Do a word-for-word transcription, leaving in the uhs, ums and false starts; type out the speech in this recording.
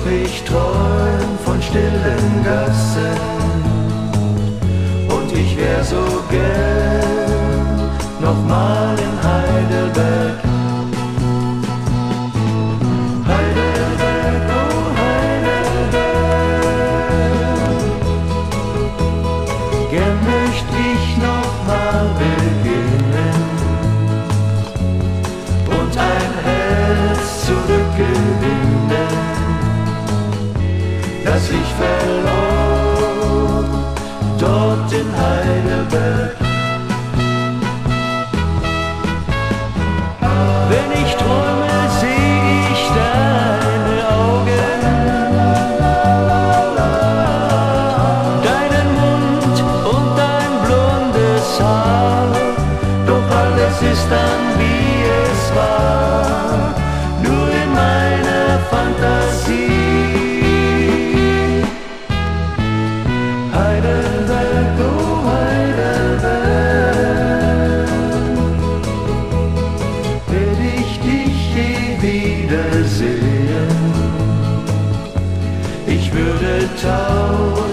ich träum von stillen Gassen und ich wär so gern nochmal in Heidelberg. Heidelberg, oh Heidelberg, gern möcht ich nochmal beginnen und ein Herz zurückgewinnen, das ich verlor dort in Heidelberg. Wenn ich träume, seh ich deine Augen, deinen Mund und dein blondes Haar, doch alles ist dann wie es war, nur in meiner Fantasie. Heidelberg, oh Heidelberg, werd ich dich je wiedersehen, ich würde tausend